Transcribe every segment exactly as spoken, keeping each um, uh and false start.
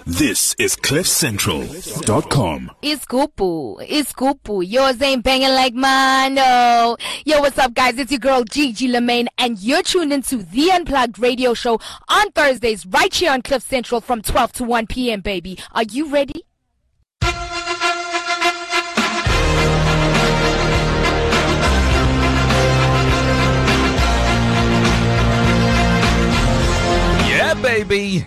This is cliff central dot com. It's Gupu. It's Gupu. Yours ain't banging like mine, no. Yo, what's up, guys? It's your girl, Gigi Lemaine, and you're tuned into The Unplugged Radio Show on Thursdays, right here on Cliff Central from twelve to one p.m., baby. Are you ready? Yeah, baby.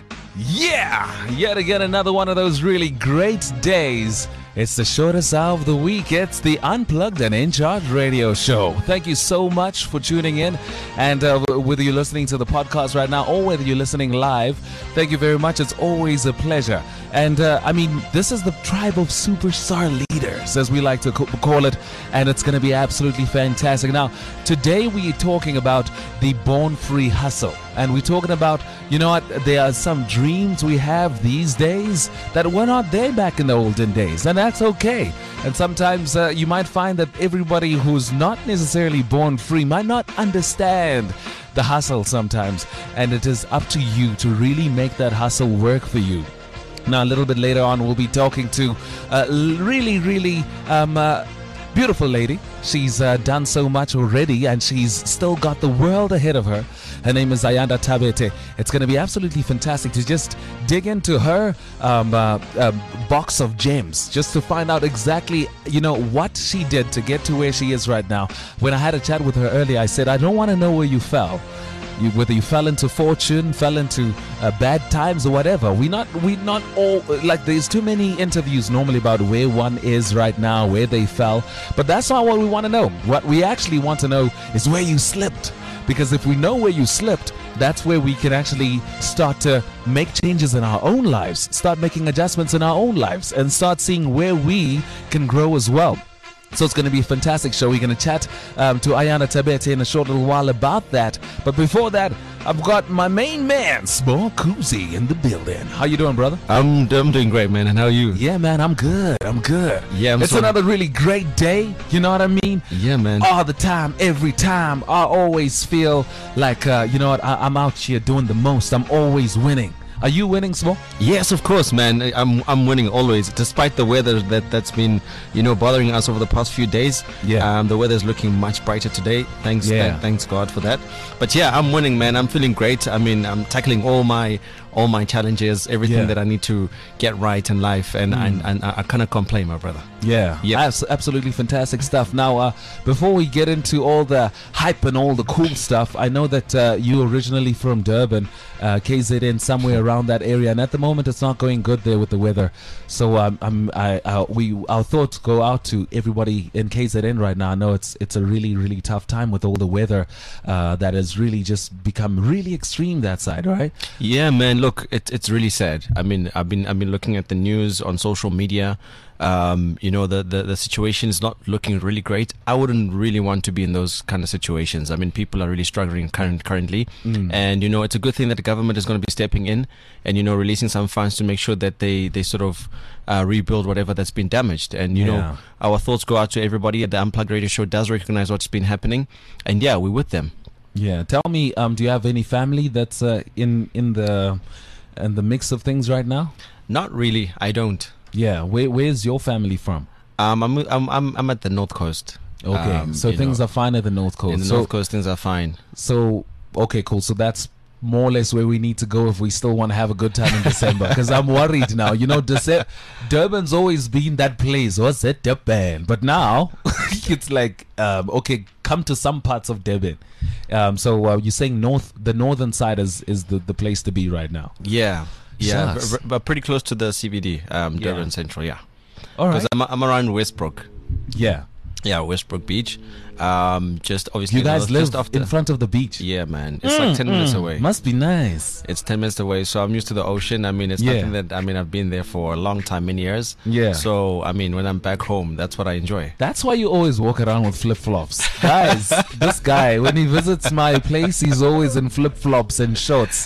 Yeah. Yet again, another one of those really great days. It's the shortest hour of the week. It's the Unplugged and In Charge Radio Show. Thank you so much for tuning in. And uh, whether you're listening to the podcast right now or whether you're listening live, thank you very much. It's always a pleasure. And uh, I mean, this is the tribe of superstar leaders, as we like to co- call it. And it's going to be absolutely fantastic. Now, today we're talking about the Born Free hustle. And we're talking about, you know what, there are some dreams we have these days that were not there back in the olden days. And that's okay. And sometimes uh, you might find that everybody who's not necessarily born free might not understand the hustle sometimes. And it is up to you to really make that hustle work for you. Now, a little bit later on, we'll be talking to a really, really um, uh, beautiful lady. She's uh, done so much already, and she's still got the world ahead of her. Her name is Ayanda Tabete. It's going to be absolutely fantastic to just dig into her um, uh, uh, box of gems, just to find out exactly, you know, what she did to get to where she is right now. When I had a chat with her earlier, I said, I don't want to know where you fell. You, whether you fell into fortune, fell into uh, bad times or whatever. We not we not all, like, there's too many interviews normally about where one is right now, where they fell. But that's not what we want to know. What we actually want to know is where you slipped. Because if we know where you slipped, that's where we can actually start to make changes in our own lives, start making adjustments in our own lives, and start seeing where we can grow as well. So it's going to be a fantastic show. We're going to chat um, to Ayanda Tabete in a short little while about that. But before that, I've got my main man, Small Kuzi, in the building. How you doing, brother? I'm, I'm doing great, man. And how are you? Yeah, man, I'm good. I'm good. Yeah, I'm It's so- another really great day. You know what I mean? Yeah, man. All the time, every time. I always feel like, uh, you know what, I- I'm out here doing the most. I'm always winning. Are you winning, Small? Yes, of course, man. I'm I'm winning always, despite the weather that that's been, you know, bothering us over the past few days. Yeah. Um, the weather's looking much brighter today. Thanks, Yeah. th- thanks God for that. But yeah, I'm winning, man. I'm feeling great. I mean, I'm tackling all my all my challenges, everything Yeah. that I need to get right in life, and Mm. and, and I, I cannot complain, my brother. Yeah, Yep. Abs- absolutely fantastic stuff. Now, uh, before we get into all the hype and all the cool stuff, I know that uh, you originally from Durban, uh, K Z N, somewhere around that area, and at the moment it's not going good there with the weather. So um, I'm, I, uh, we, our thoughts go out to everybody in K Z N right now. I know it's it's a really, really tough time with all the weather uh, that has really just become really extreme that side, right? Yeah, man. Look, it, it's really sad. I mean, I've been I've been looking at the news on social media. Um, you know, the, the the situation is not looking really great. I wouldn't really want to be in those kind of situations. I mean, people are really struggling current, currently, Mm. and you know, it's a good thing that the government is going to be stepping in and you know, releasing some funds to make sure that they they sort of uh, rebuild whatever that's been damaged. And you Yeah. know, our thoughts go out to everybody. The Unplugged Radio Show does recognize what's been happening, and yeah, we're with them. Yeah. Tell me, um, do you have any family that's uh, in in the in the mix of things right now? Not really. I don't. Yeah, where where's your family from? Um, I'm I'm I'm, I'm at the North Coast. Okay, Um, so you things know, are fine at the North Coast. in the so, North Coast, things are fine. so okay, cool. So that's more or less where we need to go if we still want to have a good time in December. Because I'm worried now. You know, Dece- Durban's always been that place. Was it Durban? But now it's like, um, okay, come to some parts of Durban. Um, so uh, you're saying north, the northern side is is the, the place to be right now. Yeah, yeah, Shucks. but, but pretty close to the C B D, um, Yeah. Durban Central. Yeah, All right. because I'm I'm around Westbrook. Yeah. Yeah, Westbrook Beach. Um, just obviously You guys just live after. in front of the beach. Yeah, man, it's like ten minutes away. Must be nice. It's ten minutes away, so I'm used to the ocean. I mean, it's Yeah. nothing that I mean I've been there for a long time, many years. Yeah. So I mean, when I'm back home, that's what I enjoy. That's why you always walk around with flip flops. Guys, this guy, when he visits my place, he's always in flip flops and shorts.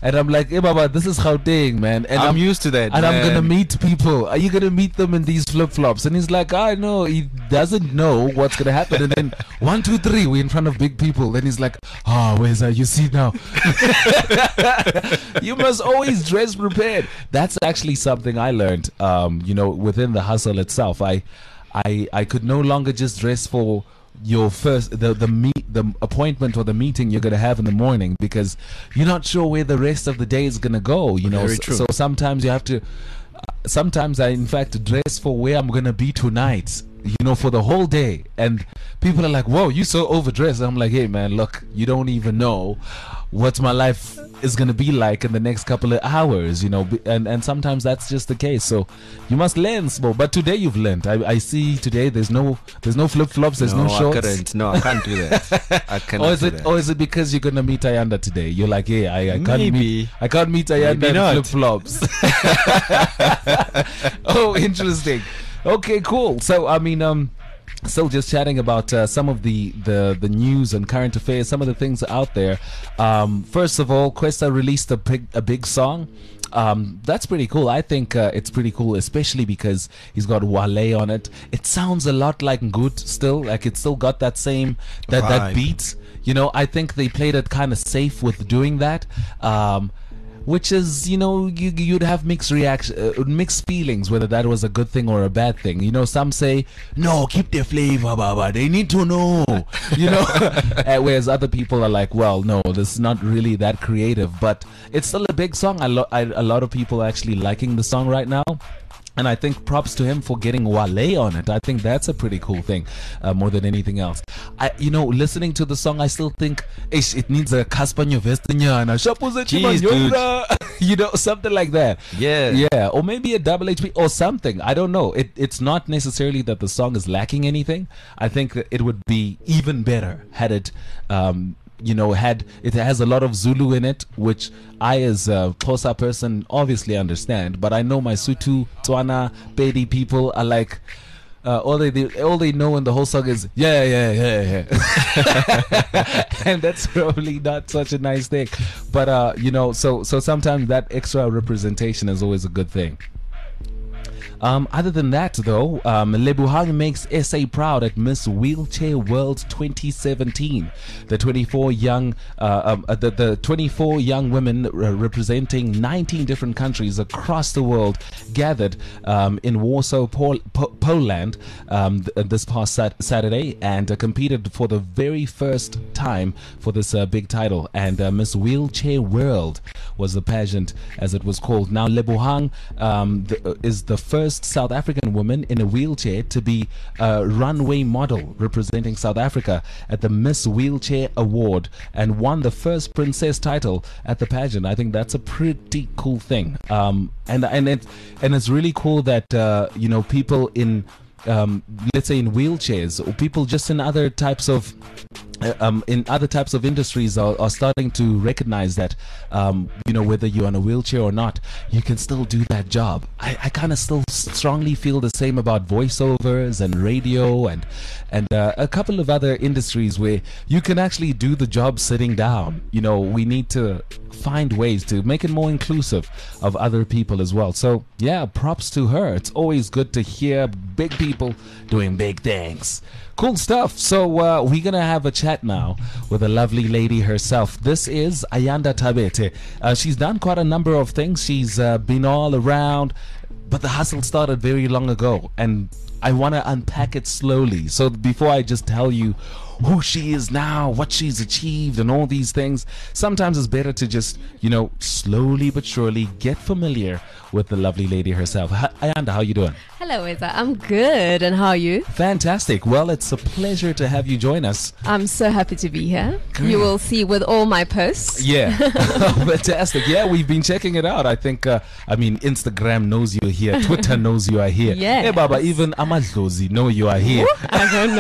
And I'm like, hey, Baba, this is Gauteng, man. And I'm, I'm, used to that. and man. I'm gonna meet people. Are you gonna meet them in these flip flops? And he's like, I know. He doesn't know what's gonna happen. And then one, two, three, we're in front of big people. Then he's like, oh, where's that? You see now. You must always dress prepared. That's actually something I learned. Um, you know, within the hustle itself, I, I, I could no longer just dress for your first the the meet the appointment or the meeting you're gonna have in the morning, because you're not sure where the rest of the day is gonna go. You know, Very so, true. so sometimes you have to. Sometimes I, in fact, dress for where I'm gonna be tonight. You know, for the whole day, and people are like, "Whoa, you so overdressed." I'm like, "Hey, man, look, you don't even know what my life is gonna be like in the next couple of hours." You know, b- and and sometimes that's just the case. So you must learn, small. But today you've learned. I, I see today there's no there's no flip flops. There's no, no, shorts. I couldn't. No, I can't do that. I cannot Or is do it that. or is it because you're gonna meet Ayanda today? You're like, hey, I, I can't Maybe. meet I can't meet Ayanda Maybe in not. flip flops. Oh, interesting. Okay, cool. So I mean, um, still just chatting about uh, some of the, the the news and current affairs, some of the things out there. Um, first of all, Kwesta released a big a big song. Um, that's pretty cool. I think uh, it's pretty cool, especially because he's got Wale on it. It sounds a lot like Good still, like it's still got that same that that Vibe. beat. You know, I think they played it kind of safe with doing that. Um, which is, you know, you, you'd have mixed reaction, uh, mixed feelings whether that was a good thing or a bad thing. You know, some say, no, keep their flavor, Baba. They need to know, you know. Uh, whereas other people are like, well, no, this is not really that creative, but it's still a big song. I lo- I, a lot of people are actually liking the song right now. And I think props to him for getting Wale on it. I think that's a pretty cool thing, uh, more than anything else. I, you know, listening to the song, I still think ish, it needs a Kaspanyo Vestinyana, Jeez, dude. you know, something like that. Yeah. Yeah, or maybe a double H P or something. I don't know. It, it's not necessarily that the song is lacking anything. I think that it would be even better had it. Um, you know, had it has a lot of Zulu in it, which I, as a Xhosa person, obviously understand. But I know my Sutu, Tswana, Pedi people are like, uh, all they, they all they know in the whole song is yeah, yeah, yeah, yeah, and that's probably not such a nice thing. But uh, you know, so so sometimes that extra representation is always a good thing. Um, other than that, though, um, Lebohang makes S A proud at Miss Wheelchair World twenty seventeen. The twenty-four young, uh, um, uh, the, the twenty-four young women uh, representing nineteen different countries across the world gathered um, in Warsaw, Pol- po- Poland, um, th- this past sat- Saturday, and uh, competed for the very first time for this uh, big title. And uh, Miss Wheelchair World was the pageant, as it was called. Now, Lebohang um, the, uh, is the first South African woman in a wheelchair to be a runway model representing South Africa at the Miss Wheelchair Award, and won the first princess title at the pageant. I think that's a pretty cool thing. Um, and and it and it's really cool that uh, you know, people in um, let's say in wheelchairs, or people just in other types of uh, um, in other types of industries are, are starting to recognize that um, you know, whether you're on a wheelchair or not, you can still do that job. I, I kind of still strongly feel the same about voiceovers and radio and and uh, a couple of other industries where you can actually do the job sitting down. You know, we need to find ways to make it more inclusive of other people as well. So yeah, props to her. It's always good to hear big people doing big things. Cool stuff. So uh, we're gonna have a chat now with a lovely lady herself. This is Ayanda Tabete. Uh, she's done quite a number of things. She's uh, been all around, but the hustle started very long ago, and I want to unpack it slowly. So before I just tell you who she is now, what she's achieved, and all these things, sometimes it's better to just, you know, slowly but surely get familiar with the lovely lady herself. Hi, Ayanda, how you doing? Hello, Eza. I'm good. And how are you? Fantastic. Well, it's a pleasure to have you join us. I'm so happy to be here. Great. You will see with all my posts. Yeah. Fantastic. Yeah, we've been checking it out. I think, uh, I mean, Instagram knows you're here. Twitter knows you are here. Yes. Hey, Baba, even Amadlozi know you are here. I don't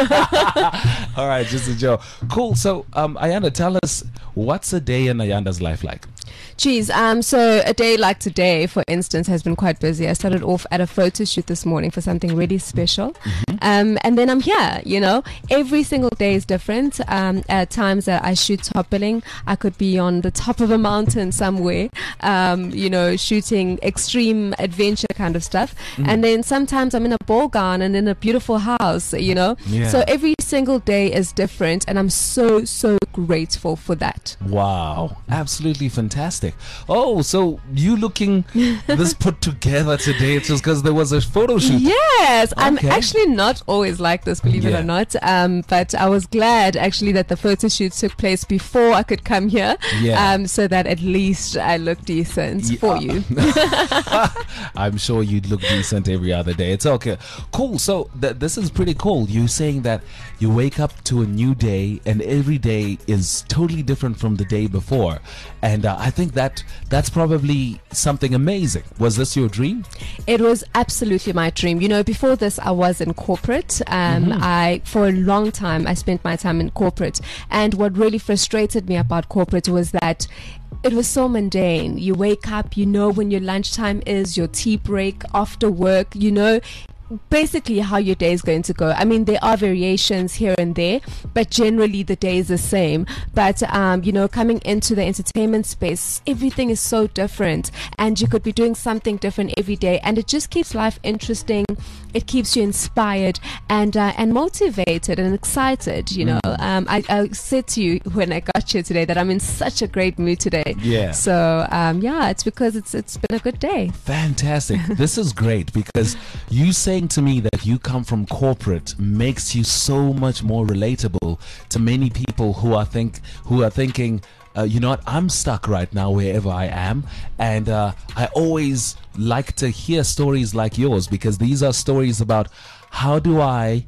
know. All right, just a joke. Cool. So, um, Ayanda, tell us, what's a day in Ayanda's life like? Geez, um, so a day like today, for instance, has been quite busy. I started off at a photo shoot this morning for something really special. Mm-hmm. Um, and then I'm here, you know. Every single day is different. Um, at times that I shoot top billing, I could be on the top of a mountain somewhere, um, you know, shooting extreme adventure kind of stuff. Mm. And then sometimes I'm in a ball gown and in a beautiful house, you know. Yeah. So every single day is different, and I'm so, so grateful for that. Wow, absolutely fantastic. Oh, so you looking this put together today, it's just because there was a photo shoot. Yes, Okay. I'm actually not always like this, believe it Yeah. or not. Um, but I was glad actually that the photo shoot took place before I could come here. Yeah. Um, so that at least I look decent Yeah. for you. I'm sure you'd look decent every other day. It's okay. Cool. So th- this is pretty cool. You're saying that you wake up to a new day and every day is totally different from the day before. And uh, I think that that's probably something amazing. Was this your dream? It was absolutely my dream. You know, before this, I was in corporate. Um, Mm-hmm. I, for a long time, I spent my time in corporate. And what really frustrated me about corporate was that it was so mundane. You wake up, you know when your lunchtime is, your tea break, after work, you know basically how your day is going to go. I mean, there are variations here and there, but generally the day is the same. But um, you know, coming into the entertainment space, everything is so different, and you could be doing something different every day, and it just keeps life interesting. It keeps you inspired and uh, and motivated and excited. You know, um, I, I said to you when I got here today that I'm in such a great mood today. Yeah. So um, yeah, it's because it's it's been a good day. Fantastic. This is great because you saying to me that you come from corporate makes you so much more relatable to many people who are think who are thinking, uh, you know what, I'm stuck right now wherever I am. And uh, I always like to hear stories like yours because these are stories about how do I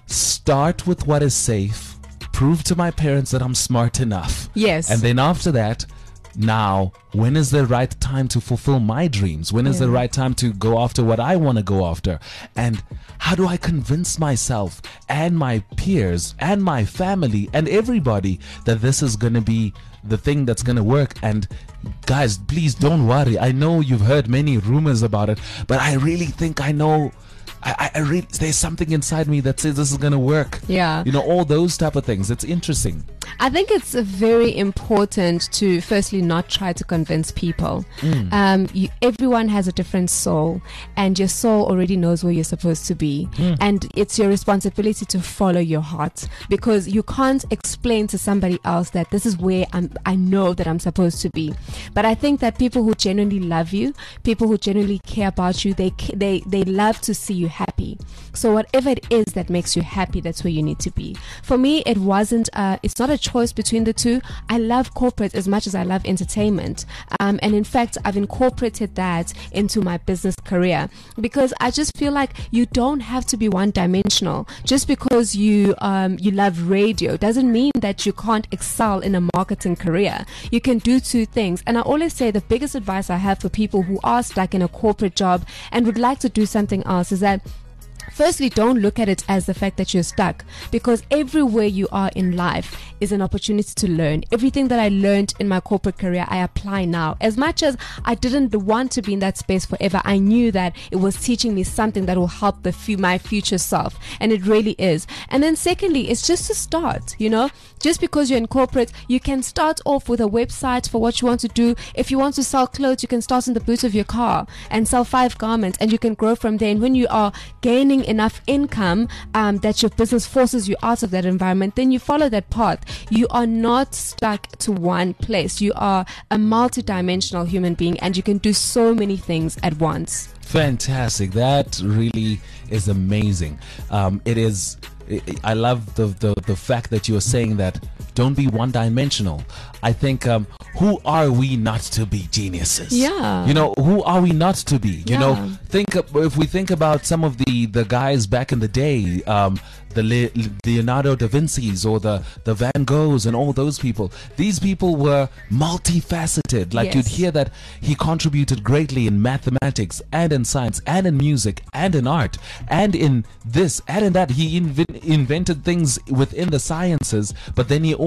start with what is safe, prove to my parents that I'm smart enough. Yes. And then after that, now, when is the right time to fulfill my dreams? When is Yeah. the right time to go after what I want to go after? And how do I convince myself and my peers and my family and everybody that this is going to be the thing that's going to work? And guys, please don't worry. I know you've heard many rumors about it, but I really think I know. I, I really, there's something inside me that says this is going to work. Yeah. You know, all those type of things. It's interesting. I think it's uh, very important to firstly not try to convince people. Mm. Um, you, everyone has a different soul, and your soul already knows where you're supposed to be. Mm. And it's your responsibility to follow your heart, because you can't explain to somebody else that this is where I'm, I know that I'm supposed to be. But I think that people who genuinely love you, people who genuinely care about you, they ca- they they love to see you happy. So whatever it is that makes you happy, that's where you need to be. For me, it wasn't. Uh, it's not a choice between the two. I love corporate as much as I love entertainment, um, and in fact, I've incorporated that into my business career because I just feel like you don't have to be one-dimensional. Just because you um, you love radio doesn't mean that you can't excel in a marketing career. You can do two things, and I always say the biggest advice I have for people who are stuck in a corporate job and would like to do something else is that firstly, don't look at it as the fact that you're stuck, because everywhere you are in life is an opportunity to learn. Everything that I learned in my corporate career, I apply now. As much as I didn't want to be in that space forever, I knew that it was teaching me something that will help the f- my future self, and it really is. And then secondly, it's just to start, you know, just because you're in corporate, you can start off with a website for what you want to do. If you want to sell clothes, you can start in the boot of your car and sell five garments, and you can grow from there. And when you are gaining enough income um, that your business forces you out of that environment, then you follow that path. You are not stuck to one place. You are a multi-dimensional human being, and you can do so many things at once. Fantastic. That really is amazing. Um, it is. I love the, the the fact that you are saying that don't be one dimensional. I think um, who are we not to be geniuses? Yeah. You know, who are we not to be? You Yeah. know, think of, if we think about some of the the guys back in the day, um, the Le- Leonardo da Vinci's or the the Van Goghs and all those people. These people were multifaceted. Like Yes. you'd hear that he contributed greatly in mathematics and in science and in music and in art and in this and in that. He inven- invented things within the sciences, but then he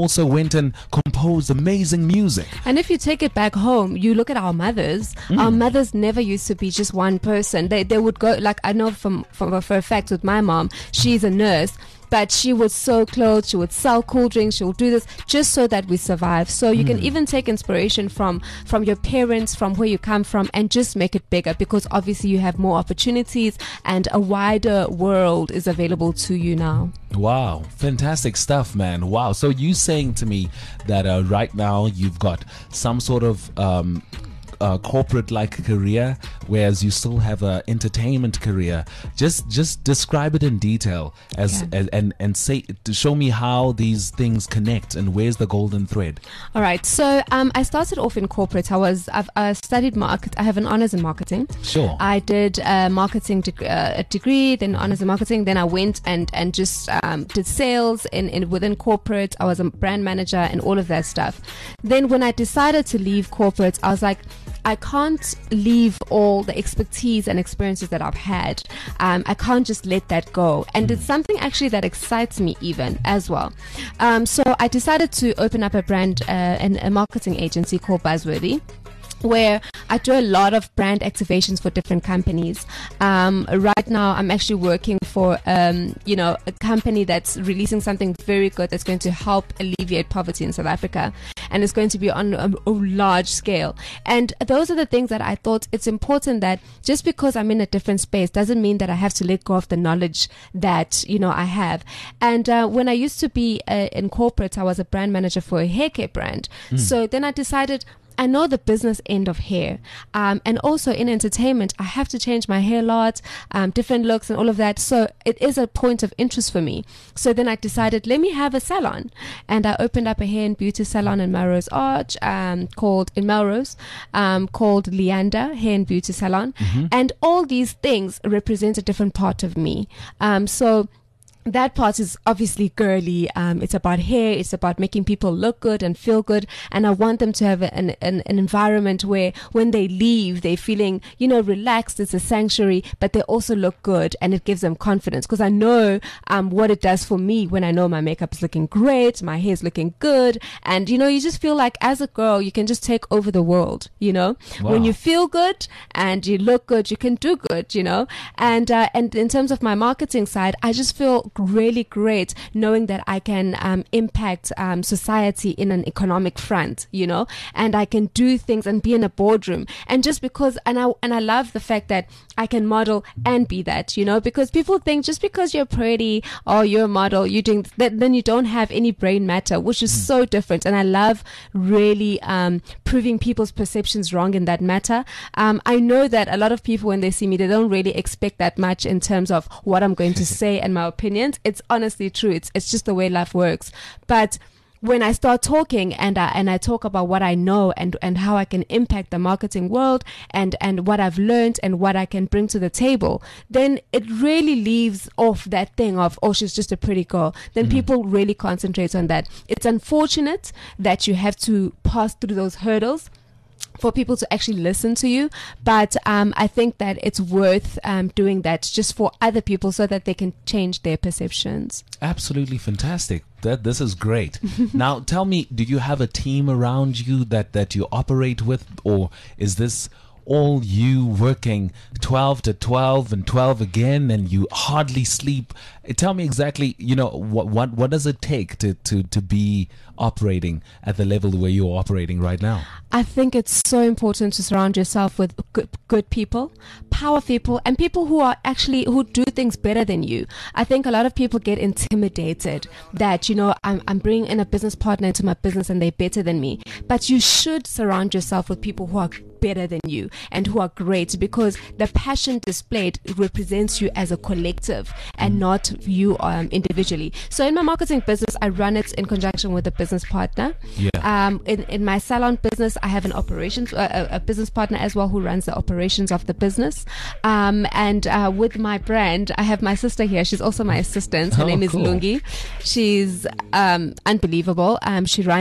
also went and composed amazing music. And if you take it back home, you look at our mothers. Mm. Our mothers never used to be just one person. They they would go, like I know from, from for a fact with my mom, she's a nurse. But she would sew clothes, she would sell cool drinks, she would do this just so that we survive. So you mm. can even take inspiration from, from your parents, from where you come from, and just make it bigger, because obviously you have more opportunities and a wider world is available to you now. Wow, fantastic stuff, man. Wow. So you saying to me that uh, right now you've got some sort of um, uh, corporate-like career, whereas you still have an entertainment career. Just just describe it in detail as, okay. as and and say to show me how these things connect and where's the golden thread. All right. So um, I started off in corporate. I was I've uh, studied market. I have an honors in marketing. Sure. I did a marketing deg- uh, a degree, then honors in marketing. Then I went and and just um, did sales in, in within corporate. I was a brand manager and all of that stuff. Then when I decided to leave corporate, I was like, I can't leave all the expertise and experiences that I've had. Um, I can't just let that go. And it's something actually that excites me even as well. Um, so I decided to open up a brand uh, and a marketing agency called Buzzworthy, where I do a lot of brand activations for different companies. Um, right now, I'm actually working for, um, you know, a company that's releasing something very good that's going to help alleviate poverty in South Africa. And it's going to be on a, a large scale. And those are the things that I thought it's important that just because I'm in a different space doesn't mean that I have to let go of the knowledge that, you know, I have. And uh, when I used to be uh, in corporate, I was a brand manager for a hair care brand. Mm. So then I decided, I know the business end of hair. Um, and also in entertainment, I have to change my hair a lot, um, different looks and all of that. So it is a point of interest for me. So then I decided, let me have a salon. And I opened up a hair and beauty salon in Melrose Arch, um, called, in Melrose, um, called Leander Hair and Beauty Salon. Mm-hmm. And all these things represent a different part of me. Um, so that part is obviously girly. Um, it's about hair. It's about making people look good and feel good. And I want them to have an, an, an environment where when they leave, they're feeling, you know, relaxed. It's a sanctuary, but they also look good and it gives them confidence. Because I know um, what it does for me when I know my makeup is looking great, my hair is looking good. And, you know, you just feel like as a girl, you can just take over the world, you know. Wow. When you feel good and you look good, you can do good, you know. And, uh, and in terms of my marketing side, I just feel really great knowing that I can um, impact um, society in an economic front, you know, and I can do things and be in a boardroom. And just because, and I and I love the fact that I can model and be that, you know, because people think just because you're pretty or you're a model, you're doing that, then you don't have any brain matter, which is mm. so different. And I love really um, proving people's perceptions wrong in that matter. Um, I know that a lot of people, when they see me, they don't really expect that much in terms of what I'm going to say and my opinions. It's honestly true. It's it's just the way life works. But when I start talking and I, and I talk about what I know and, and how I can impact the marketing world and, and what I've learned and what I can bring to the table, then it really leaves off that thing of, oh, she's just a pretty girl. Then mm. people really concentrate on that. It's unfortunate that you have to pass through those hurdles for people to actually listen to you. But um, I think that it's worth um, doing that just for other people so that they can change their perceptions. Absolutely fantastic. That this is great. Now, tell me, do you have a team around you that, that you operate with, or is this all you working twelve to twelve and twelve again and you hardly sleep? Tell me exactly, you know, what what, what does it take to, to, to be operating at the level where you're operating right now? I think it's so important to surround yourself with good, good people, power people, and people who are actually, who do things better than you. I think a lot of people get intimidated that, you know, I'm, I'm bringing in a business partner into my business and they're better than me. But you should surround yourself with people who are better than you and who are great, because the passion displayed represents you as a collective and not you um, individually. So in my marketing business, I run it in conjunction with a business partner. Yeah. Um, in, in my salon business, I have an operations, uh, a, a business partner as well who runs the operations of the business. Um, and uh, with my brand, I have my sister here. She's also my assistant. Her oh, name is cool. Lungi. She's um, unbelievable. Um, she runs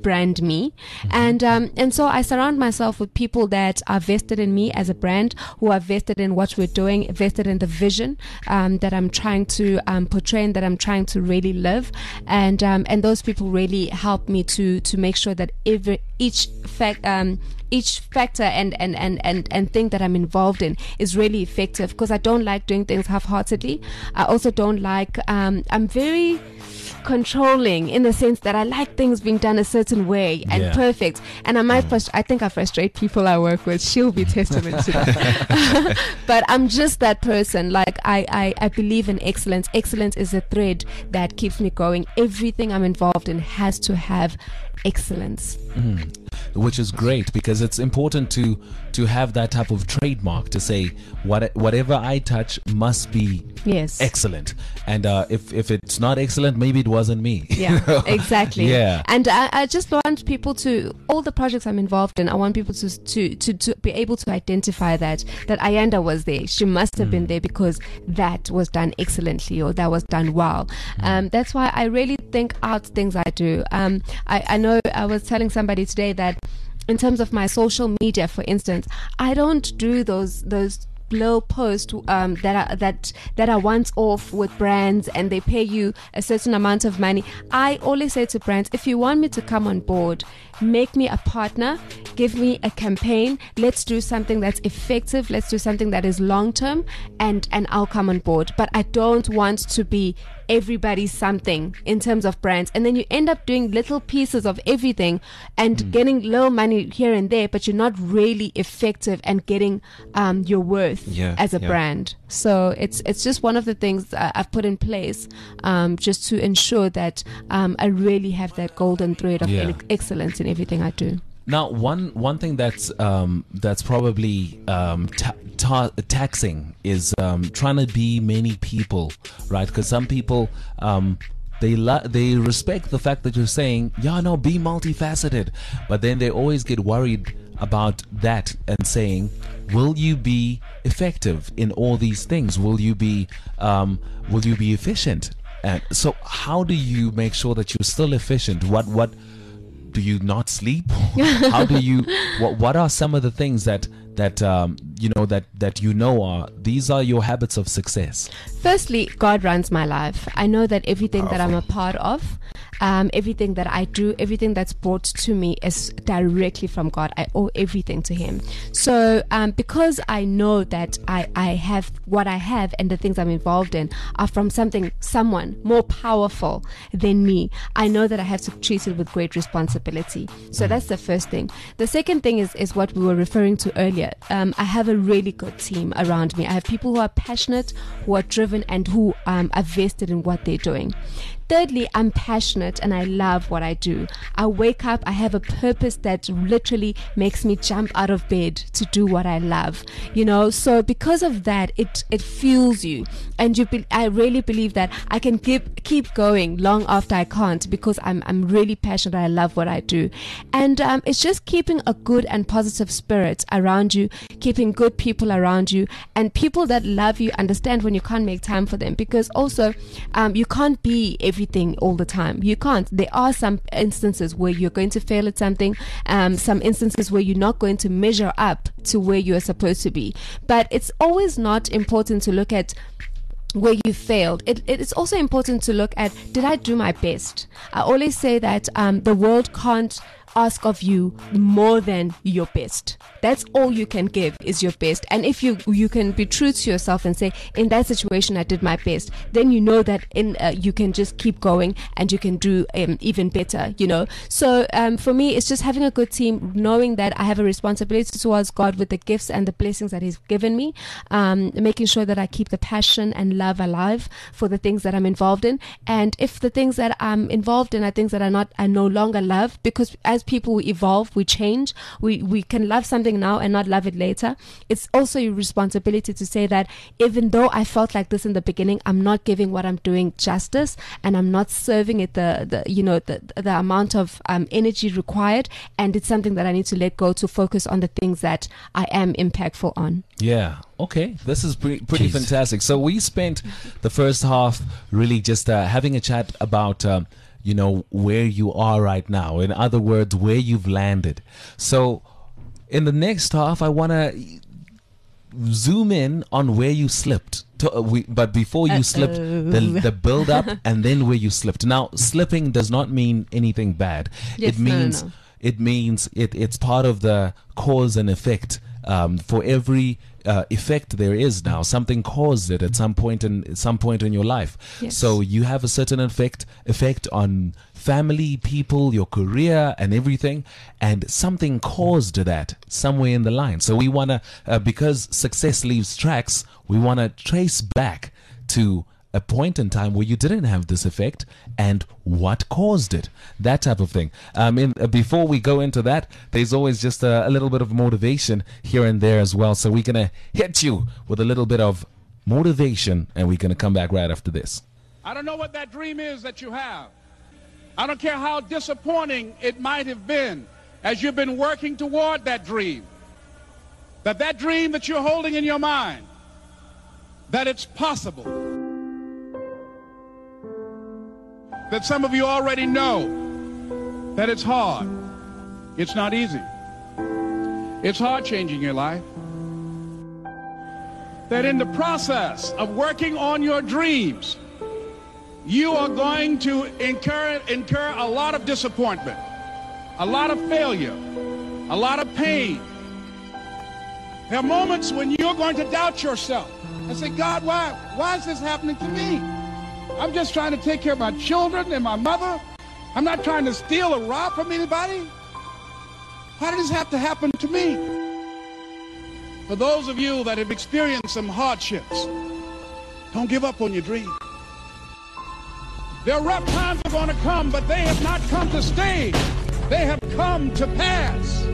brand me. And um, and so I surround myself with people that are vested in me as a brand, who are vested in what we're doing, vested in the vision um, that I'm trying to um, portray and that I'm trying to really live. And um, and those people really help me to to make sure that every each fact um, each factor and, and, and, and, and thing that I'm involved in is really effective, because I don't like doing things half-heartedly. I also don't like, um, I'm very controlling in the sense that I like things being done a certain way and Yeah. perfect. And I might, frust- I think I frustrate people I work with. She'll be testament to that. But I'm just that person. Like I, I, I believe in excellence. Excellence is a thread that keeps me going. Everything I'm involved in has to have excellence. Mm. Which is great, because it's important to to have that type of trademark to say what whatever I touch must be Yes. excellent, and uh, if if it's not excellent, maybe it wasn't me. Yeah, exactly. Yeah. And I, I just want people to, all the projects I'm involved in, I want people to to, to, to be able to identify that, that Ayanda was there. She must have been there because that was done excellently, or that was done well. Um, that's why I really think out things I do. Um, I, I know I was telling somebody today that in terms of my social media, for instance, I don't do those those little posts um, that are that that are once off with brands and they pay you a certain amount of money. I always say to brands, if you want me to come on board, make me a partner, give me a campaign, let's do something that's effective, let's do something that is long term, and and I'll come on board. But I don't want to be everybody's something in terms of brands, and then you end up doing little pieces of everything and mm. getting little money here and there, but you're not really effective and getting um, your worth yeah, as a yeah. brand. So it's it's just one of the things uh, I've put in place um, just to ensure that um, I really have that golden thread of Yeah. ele- excellence in everything I do. Now, one one thing that's um, that's probably um, ta- ta- taxing is um, trying to be many people, right? Because some people um, they la- they respect the fact that you're saying, yeah, no, be multifaceted, but then they always get worried about that and saying, will you be effective in all these things? Will you be um, will you be efficient? And so, how do you make sure that you're still efficient? What what do you not sleep? How do you? What What are some of the things that that um, you know that that you know are these are your habits of success? Firstly, God runs my life. I know that everything that I'm a part of, um, everything that I do, everything that's brought to me is directly from God. I owe everything to Him. So um, because I know that I, I have what I have and the things I'm involved in are from something, someone more powerful than me, I know that I have to treat it with great responsibility. So that's the first thing. The second thing is, is what we were referring to earlier. Um, I have a really good team around me. I have people who are passionate, who are driven, and who um, are vested in what they're doing. Thirdly, I'm passionate and I love what I do. I wake up, I have a purpose that literally makes me jump out of bed to do what I love, you know. So because of that, it it fuels you, and you. Be, I really believe that I can keep keep going long after I can't, because I'm I'm really passionate. I love what I do, and um, it's just keeping a good and positive spirit around you, keeping good people around you, and people that love you understand when you can't make time for them, because also um, you can't be everything all the time. You can't. There are some instances where you're going to fail at something, um, some instances where you're not going to measure up to where you're supposed to be. But it's always not important to look at where you failed. It, it is also important to look at, did I do my best? I always say that um, the world can't ask of you more than your best. That's all you can give is your best. And if you you can be true to yourself and say, in that situation I did my best, then you know that in uh, you can just keep going and you can do um, even better, you know. So um, for me, it's just having a good team, knowing that I have a responsibility towards God with the gifts and the blessings that He's given me, um, making sure that I keep the passion and love alive for the things that I'm involved in. And if the things that I'm involved in are things that are not, I no longer love, because as people we evolve, we change, we we can love something now and not love it later. It's also your responsibility to say that even though I felt like this in the beginning, I'm not giving what I'm doing justice, and I'm not serving it the, the you know the the amount of um, energy required, and it's something that I need to let go to focus on the things that I am impactful on. Yeah. Okay. This is pretty, pretty Jeez. fantastic. So we spent the first half really just uh, having a chat about um, you know, where you are right now. In other words, where you've landed. So in the next half, I want to zoom in on where you slipped. To, uh, we, but before you Uh-oh. slipped, the, the build up and then where you slipped. Now, slipping does not mean anything bad. Yes, it no, no, means no. it means it, it's part of the cause and effect. Um, for every uh, effect there is now, something caused it at some point in at some point in your life. Yes. So you have a certain effect effect on family, people, your career, and everything, and something caused that somewhere in the line. So we want to, uh, because success leaves tracks, we want to trace back to a point in time where you didn't have this effect and what caused it, that type of thing. Um, in, uh, before we go into that, there's always just a, a little bit of motivation here and there as well. So we're going to hit you with a little bit of motivation, and we're going to come back right after this. I don't know what that dream is that you have. I don't care how disappointing it might have been as you've been working toward that dream. That that dream that you're holding in your mind, that it's possible. That some of you already know that it's hard. It's not easy. It's hard changing your life. That in the process of working on your dreams, you are going to incur, incur a lot of disappointment, a lot of failure, a lot of pain. There are moments when you're going to doubt yourself and say, God, why, why is this happening to me? I'm just trying to take care of my children and my mother. I'm not trying to steal or rob from anybody. Why did this have to happen to me? For those of you that have experienced some hardships, don't give up on your dream. Their rough times are going to come, but they have not come to stay. They have come to pass.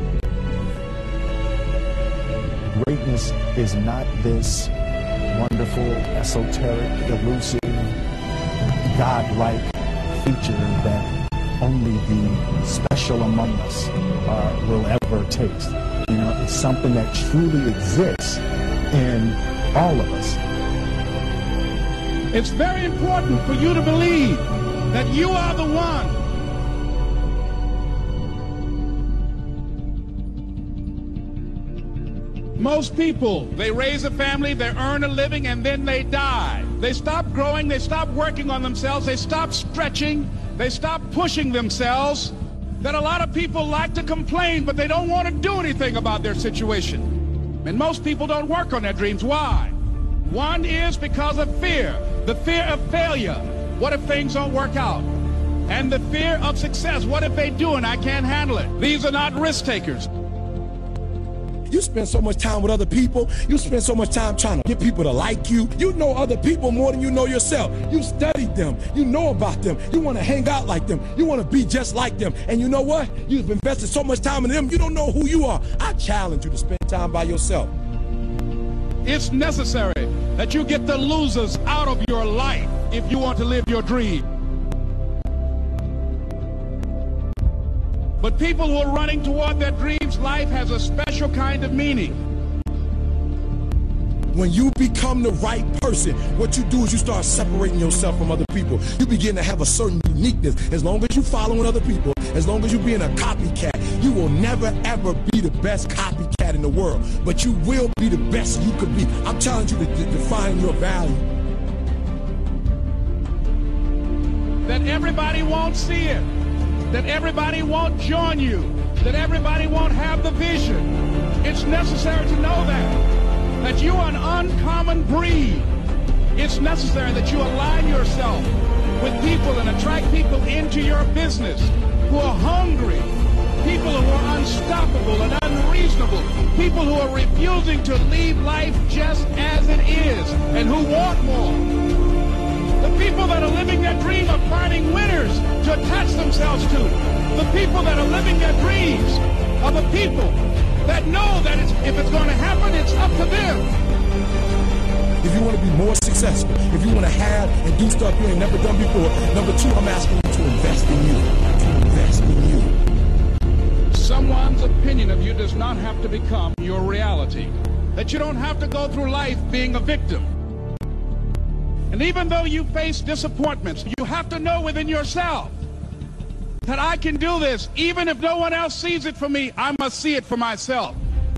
Greatness is not this wonderful, esoteric, elusive, God-like feature that only the special among us uh, will ever taste. You know, it's something that truly exists in all of us. It's very important for you to believe that you are the one. Most people, they raise a family, they earn a living, and then they die. They stop growing, they stop working on themselves, they stop stretching, they stop pushing themselves. That a lot of people like to complain, but they don't want to do anything about their situation. And most people don't work on their dreams. Why? One is because of fear. The fear of failure. What if things don't work out? And the fear of success. What if they do and I can't handle it? These are not risk takers. You spend so much time with other people. You spend so much time trying to get people to like you. You know other people more than you know yourself. You studied them. You know about them. You want to hang out like them. You want to be just like them. And you know what? You've invested so much time in them, you don't know who you are. I challenge you to spend time by yourself. It's necessary that you get the losers out of your life if you want to live your dream. But people who are running toward their dreams, life has a special kind of meaning. When you become the right person, what you do is you start separating yourself from other people. You begin to have a certain uniqueness. As long as you're following other people, as long as you're being a copycat, you will never ever be the best copycat in the world. But you will be the best you could be. I'm challenging you to, to define your value. That everybody won't see it. That everybody won't join you, that everybody won't have the vision. It's necessary to know that, that you are an uncommon breed. It's necessary that you align yourself with people and attract people into your business who are hungry, people who are unstoppable and unreasonable, people who are refusing to leave life just as it is and who want more. The people that are living their dream are finding winners to attach themselves to. The people that are living their dreams are the people that know that it's, if it's going to happen, it's up to them. If you want to be more successful, if you want to have and do stuff you ain't never done before, number two, I'm asking you to invest in you. To invest in you. Someone's opinion of you does not have to become your reality. That you don't have to go through life being a victim. And even though you face disappointments, you have to know within yourself that I can do this. Even if no one else sees it for me, I must see it for myself.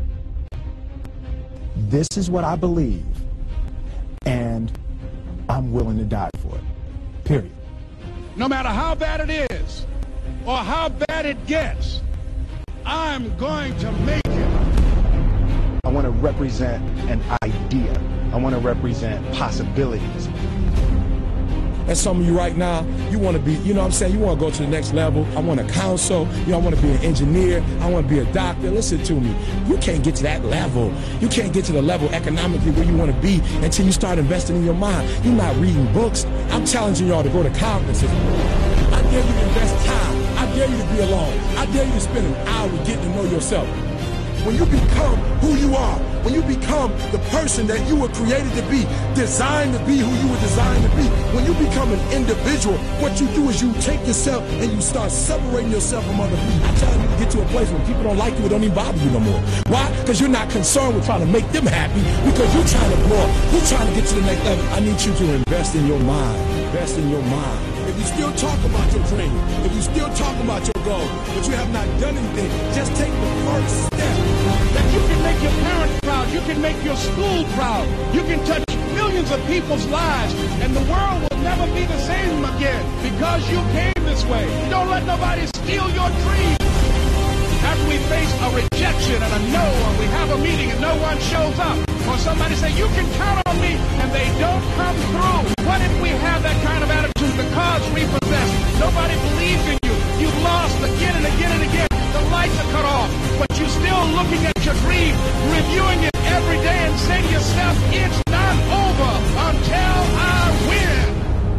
This is what I believe, and I'm willing to die for it. Period. No matter how bad it is or how bad it gets, I'm going to make it. I want to represent an idea. I want to represent possibilities. And some of you right now, you want to be, you know what I'm saying, you want to go to the next level. I want to counsel, you know, I want to be an engineer, I want to be a doctor. Listen to me. You can't get to that level. You can't get to the level economically where you want to be until you start investing in your mind. You're not reading books. I'm challenging y'all to go to conferences. I dare you to invest time. I dare you to be alone. I dare you to spend an hour getting to know yourself. When you become who you are, when you become the person that you were created to be, designed to be who you were designed to be, when you become an individual, what you do is you take yourself and you start separating yourself from other people. I'm trying you to get to a place where people don't like you, it don't even bother you no more. Why? Because you're not concerned with trying to make them happy, because you're trying to grow up. You're trying to get to the next level. I need you to invest in your mind. Invest in your mind. If you still talk about your dream, if you still talk about your goal, but you have not done anything, just take the first step. That you can make your parents proud, you can make your school proud, you can touch millions of people's lives, and the world will never be the same again because you came this way. Don't let nobody steal your dream. After we face a rejection and a no, or we have a meeting and no one shows up, or somebody say, you can count on me, and they don't come through. What if we have that kind of attitude? The cause repossessed. Nobody believes in you. You've lost again and again and again. The lights are cut off, but you're still looking at your dream, reviewing it every day, and say to yourself, it's not over until I win.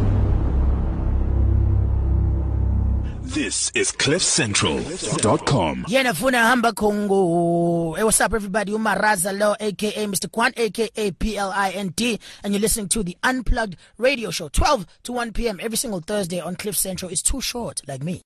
This is cliff central dot com. Yena funa hamba Congo. Hey, what's up everybody? Umaraza Lo, aka Mister Kwan, aka P L I N D, and you're listening to the Unplugged Radio Show, twelve to one p.m. every single Thursday on Cliff Central. It's too short, like me.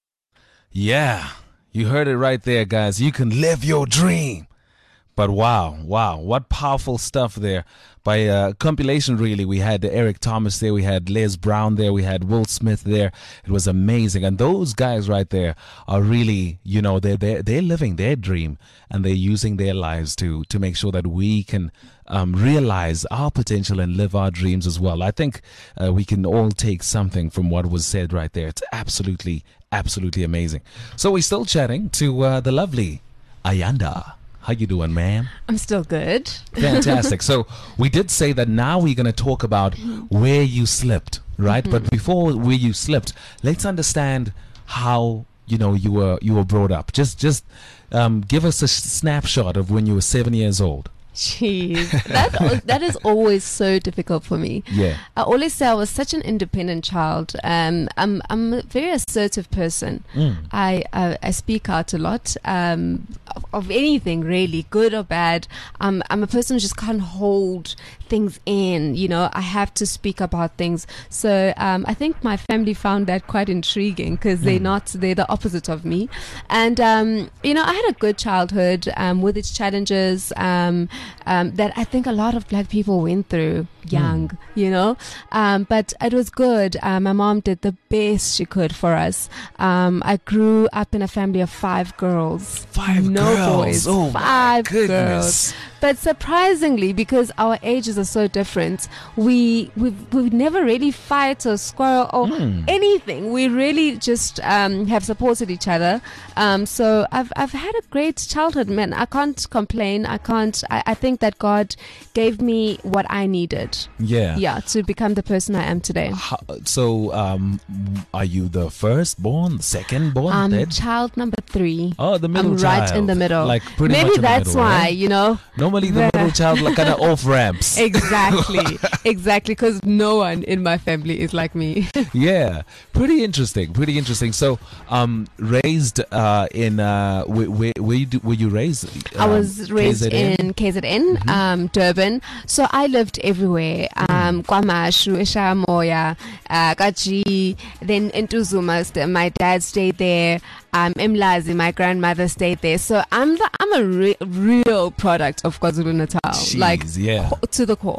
Yeah, you heard it right there, guys. You can live your dream. But wow, wow, what powerful stuff there. By uh, compilation, really, we had Eric Thomas there, we had Les Brown there, we had Will Smith there. It was amazing. And those guys right there are really, you know, they're, they're, they're living their dream, and they're using their lives to, to make sure that we can um, realize our potential and live our dreams as well. I think uh, we can all take something from what was said right there. It's absolutely, absolutely amazing. So we're still chatting to uh, the lovely Ayanda. How you doing, ma'am? I'm still good. Fantastic. So we did say that now we're going to talk about where you slipped, right? Mm-hmm. But before where you slipped, let's understand how, you know, you were you were brought up. Just just um, give us a snapshot of when you were seven years old. Jeez, that that is always so difficult for me. Yeah, I always say I was such an independent child. Um, I'm I'm a very assertive person. Mm. I, I I speak out a lot. Um, of, of anything really, good or bad. Um, I'm a person who just can't hold things in. You know, I have to speak about things. So um, I think my family found that quite intriguing because mm. they're not they're the opposite of me. And um, you know, I had a good childhood um, with its challenges. Um, Um, that I think a lot of black people went through young, mm. you know, um, but it was good. Uh, my mom did the best she could for us. Um, I grew up in a family of five girls. Five no girls? boys. Oh, five my goodness. girls. But surprisingly, because our ages are so different, we we we never really fight or squirrel or mm. anything. We really just um, have supported each other. Um, so I've I've had a great childhood, man. I can't complain. I can't. I, I think that God gave me what I needed. Yeah. Yeah, to become the person I am today. How, so, um, are you the first born, second born? I'm dead? child number three. Oh, the middle I'm child. right in the middle. Like pretty Maybe much in that's the middle, why, right? you know. Normally the middle child like kind of off ramps. Exactly, exactly, because no one in my family is like me. Yeah, pretty interesting, pretty interesting. So, um, raised uh, in uh, where, where, where you do, were you raised? Um, I was raised K Z N? in K Z N, mm-hmm. um, Durban. So I lived everywhere. Um, KwaMashu, Eshamoya, uh, Kaji, then into Zuma. My dad stayed there. Um, Mlazi, my grandmother stayed there. So I'm the, I'm a re- real product of KwaZulu Natal, Jeez, like yeah. to the core.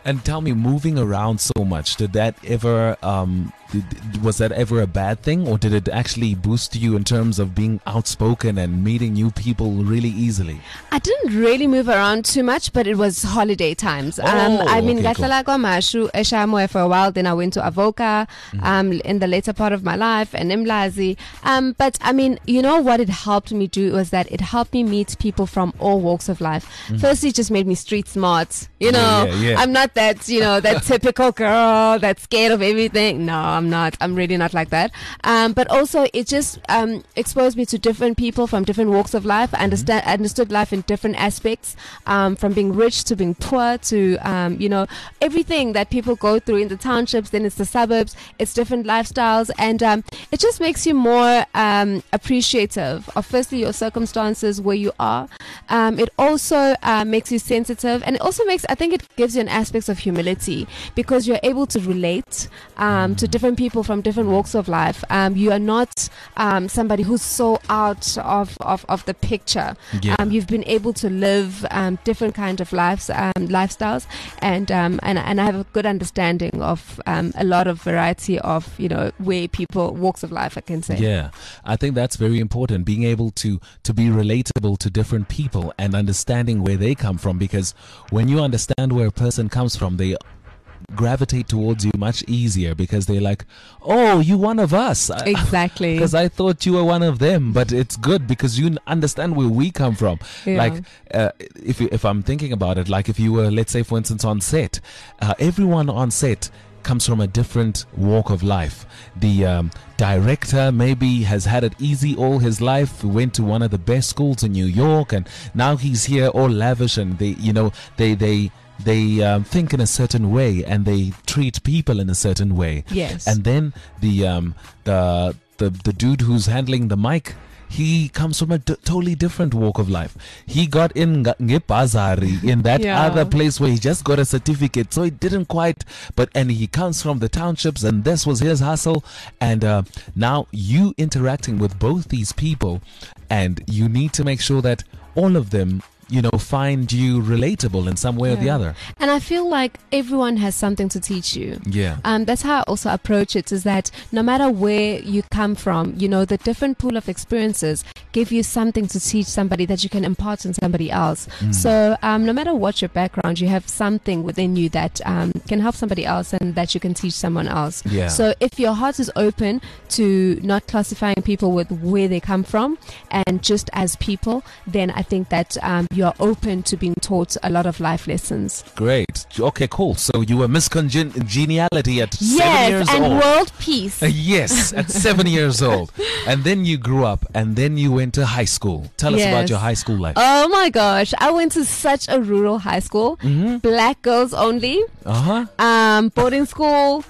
And tell me, moving around so much, did that ever, um, did, was that ever a bad thing, or did it actually boost you in terms of being outspoken and meeting new people really easily? I didn't really move around too much, but it was holiday times. Oh, um, I mean, okay, Gatlala Mashu, Eshamoe for a while, then I went to Avoca Mm-hmm. um, in the later part of my life, and Imlazi. Um, but I mean, you know what it helped me do was that it helped me meet people from all walks of life. Mm-hmm. Firstly, it just made me street smart. You know, Yeah, yeah, yeah. I'm not that, you know, that typical girl that's scared of everything. No, I'm not. I'm really not like that. Um, but also, it just um, exposed me to different people from different walks of life. I understand, understood life in different aspects, um, from being rich to being poor to, um, you know, everything that people go through in the townships, then it's the suburbs, it's different lifestyles. And um, it just makes you more um, appreciative of, firstly, your circumstances, where you are. Um, it also uh, makes you sensitive, and it also makes, I think it gives you an aspect of humility, because you're able to relate um, to different people from different walks of life. Um, you are not um, somebody who's so out of, of, of the picture. Yeah. Um, you've been able to live um, different kind of lives, um, lifestyles, and um, and and I have a good understanding of um, a lot of variety of, you know, where people walks of life, I can say. Yeah, I think that's very important, being able to to be relatable to different people and understanding where they come from, because when you understand where a person comes from, they gravitate towards you much easier, because they're like, oh, you one of us. Exactly. Because I thought you were one of them. But it's good because you understand where we come from. Yeah. Like uh, if you, if I'm thinking about it, like if you were, let's say for instance, on set, uh, everyone on set comes from a different walk of life. The um, director maybe has had it easy all his life, went to one of the best schools in New York, and now he's here all lavish, and they, you know, they they they um, think in a certain way, and they treat people in a certain way. Yes. And then the um, the the the dude who's handling the mic, he comes from a d- totally different walk of life. He got in Ngepazari in that Yeah. other place where he just got a certificate, so he didn't quite. But and he comes from the townships, and this was his hustle. And uh, now you interacting with both these people, and you need to make sure that all of them, you know, find you relatable in some way or the Yeah. other. And I feel like everyone has something to teach you. Yeah. Um, that's how I also approach it, is that no matter where you come from, you know, the different pool of experiences give you something to teach somebody that you can impart on somebody else. Mm. So um, no matter what your background, you have something within you that um, can help somebody else and that you can teach someone else. Yeah. So if your heart is open to not classifying people with where they come from and just as people, then I think that um, you are open to being taught a lot of life lessons. Great. Okay, cool. So you were Miss Congeniality at seven Yes, years and old. world peace. Uh, yes, at seven years old. And then you grew up, and then you went to high school. Tell us Yes. about your high school life. Oh my gosh, I went to such a rural high school, Mm-hmm. black girls only, Uh-huh. um, boarding school,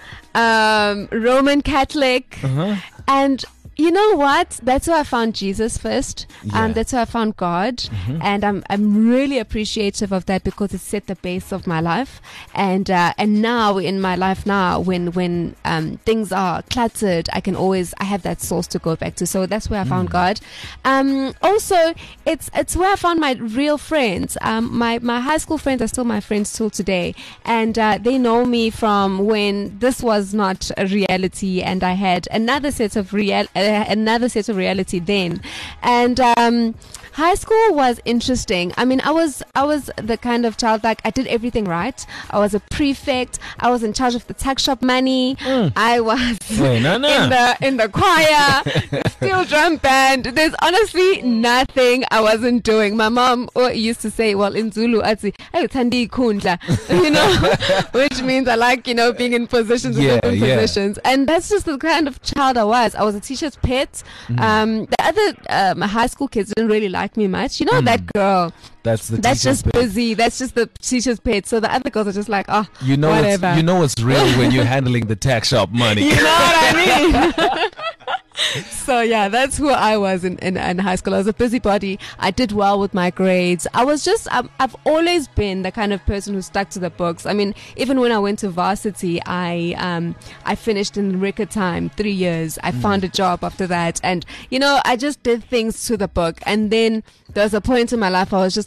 um, Roman Catholic, Uh-huh. and you know what? That's where I found Jesus first. Yeah. Um, that's where I found God, Mm-hmm. and I'm I'm really appreciative of that, because it set the base of my life. And uh, and now in my life now, when when um, things are cluttered, I can always I have that source to go back to. So that's where I found Mm. God. Um, also, it's it's where I found my real friends. Um, my my high school friends are still my friends till today, and uh, they know me from when this was not a reality, and I had another set of real. Uh, another set of reality then. And um high school was interesting. I mean, I was I was the kind of child, like, I did everything right. I was a prefect. I was in charge of the tuck shop money. Mm. I was Hey, no, no. in the in the choir, steel drum band. There's honestly nothing I wasn't doing. My mom oh, used to say, well, in Zulu, I'd say, "Hey, Thandi Kundla," you know, which means I like, you know, being in positions, Yeah, in different yeah. positions. And that's just the kind of child I was. I was a teacher's pet. Mm. Um, the other um, high school kids didn't really like me much. You know, Mm. that girl. That's the That's teacher's just pet. busy. That's just the teacher's pet. So the other girls are just like, oh, You know, whatever. it's, you know it's real when you're handling the tax shop money. You know what I mean? So yeah, that's who I was in, in, in high school. I was a busybody. I did well with my grades. I was just, um, I've always been the kind of person who stuck to the books. I mean, even when I went to varsity, I um, I finished in record time, three years. I found a job after that. And, you know, I just did things to the book. And then there was a point in my life I was just like,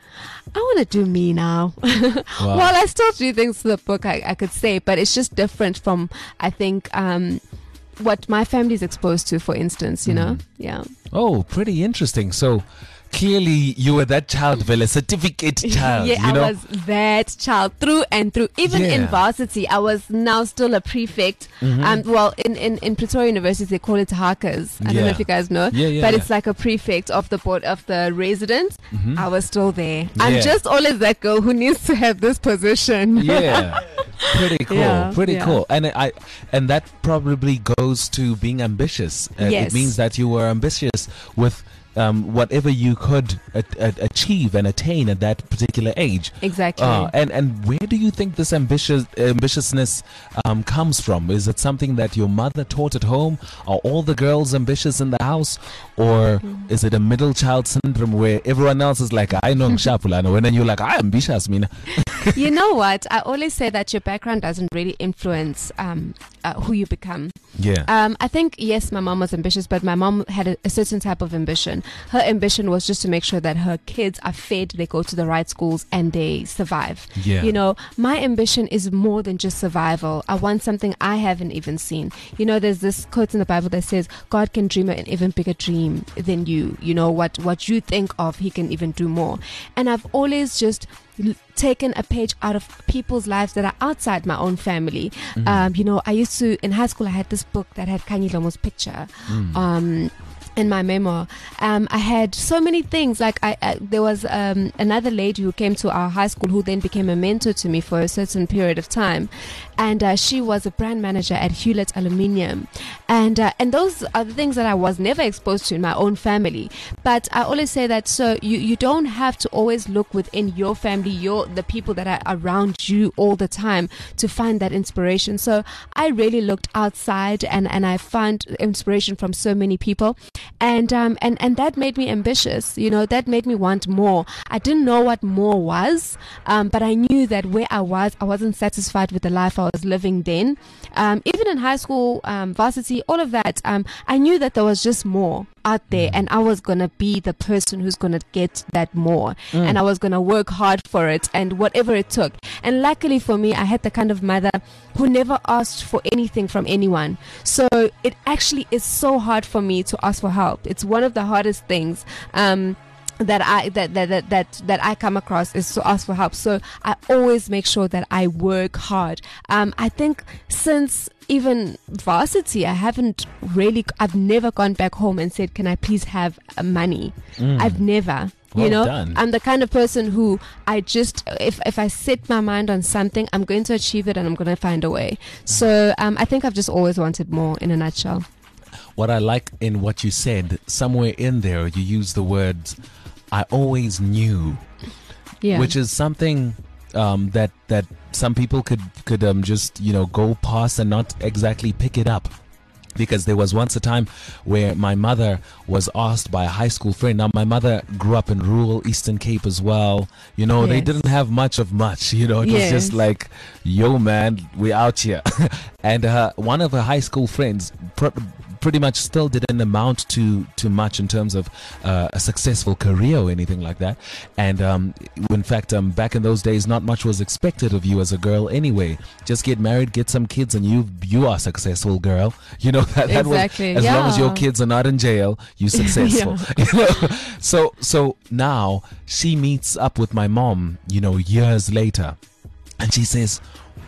I want to do me now. Wow. Well, I still do things to the book, I, I could say, but it's just different from, I think, um, what my family is exposed to, for instance, you know? Yeah. Oh, pretty interesting. So clearly you were that child, Vele, certificate child. Yeah, you know? I was that child through and through. Even in Yeah. varsity, I was now still a prefect. Mhm. Um, well, in, in, in Pretoria University, they call it Hakas. I don't know Yeah. if you guys know. Yeah, yeah, but yeah. it's like a prefect of the board of the residents. Mhm. I was still there. Yeah. I'm just always that girl who needs to have this position. Yeah. Pretty cool. Yeah, pretty yeah. cool. And I and that probably goes to being ambitious. Uh, Yes. It means that you were ambitious with um, whatever you could a- a- achieve and attain at that particular age. Exactly. Uh, and and where do you think this ambitious ambitiousness um, comes from? Is it something that your mother taught at home? Are all the girls ambitious in the house, or Mm-hmm. is it a middle child syndrome where everyone else is like, I know ngishapulana, and then you're like, I ambitious, mina. You know what? I always say that your background doesn't really influence um, uh, who you become. Yeah. Um, I think, yes, my mom was ambitious, but my mom had a, a certain type of ambition. Her ambition was just to make sure that her kids are fed, they go to the right schools, and they survive. Yeah. You know, my ambition is more than just survival. I want something I haven't even seen. You know, there's this quote in the Bible that says, God can dream an even bigger dream than you. You know, what, what you think of, he can even do more. And I've always just l- taken a page out of people's lives that are outside my own family. Mm. Um, you know, I used to, in high school, I had this book that had Kanye Lomo's picture. Mm. Um, in my memoir, um, I had so many things. Like I, I there was um, another lady who came to our high school who then became a mentor to me for a certain period of time, and uh, she was a brand manager at Hewlett Aluminium, and uh, and those are the things that I was never exposed to in my own family. But I always say that so you, you don't have to always look within your family, your the people that are around you all the time to find that inspiration. So I really looked outside, and and I found inspiration from so many people. And um and, and that made me ambitious, you know, that made me want more. I didn't know what more was, um, but I knew that where I was, I wasn't satisfied with the life I was living then. Um, even in high school, um, varsity, all of that, um, I knew that there was just more out there, and I was gonna be the person who's gonna get that more, Mm. and I was gonna work hard for it, and whatever it took. And luckily for me, I had the kind of mother who never asked for anything from anyone. So it actually is so hard for me to ask for help. It's one of the hardest things. Um, that I that, that that that that I come across is to ask for help. So I always make sure that I work hard. Um, I think since even varsity, I haven't really, I've never gone back home and said, "Can I please have uh, money?" Mm. I've never. Well you know, done. I'm the kind of person who I just, if if I set my mind on something, I'm going to achieve it, and I'm going to find a way. So um, I think I've just always wanted more, in a nutshell. What I like in what you said, somewhere in there, you use the words, I always knew, Yeah. which is something um, that that some people could could um, just you know go past and not exactly pick it up. Because there was once a time where my mother was asked by a high school friend. Now, my mother grew up in rural Eastern Cape as well. You know, they Yes. didn't have much of much. You know, it was just Yes. like, yo, man, we out here. And uh, one of her high school friends pr- pretty much still didn't amount to, to much in terms of uh, a successful career or anything like that. And um, in fact, um, back in those days, not much was expected of you as a girl anyway. Just get married, get some kids, and you you are a successful girl. You know, that, that Exactly, was, as long as your yeah. kids are not in jail, you're successful. You know? So, so now she meets up with my mom, you know, years later, and she says,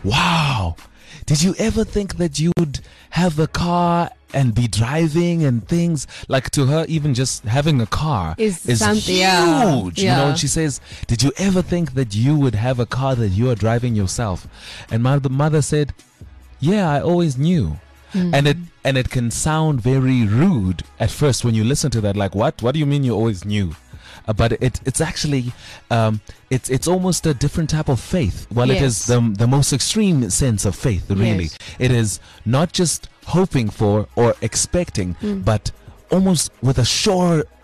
wow, did you ever think that you'd have a car and be driving and things? Like, to her, even just having a car Is is something, huge. yeah, You know, yeah. and she says, did you ever think that you would have a car that you are driving yourself? And my the mother said, yeah, I always knew. Mm. And it and it can sound very rude at first when you listen to that. Like, what? What do you mean you always knew? Uh, but it it's actually um, it's it's almost a different type of faith. Well, it is Yes. the the most extreme sense of faith. Really, Yes. it is not just hoping for or expecting, Mm. but almost with a sure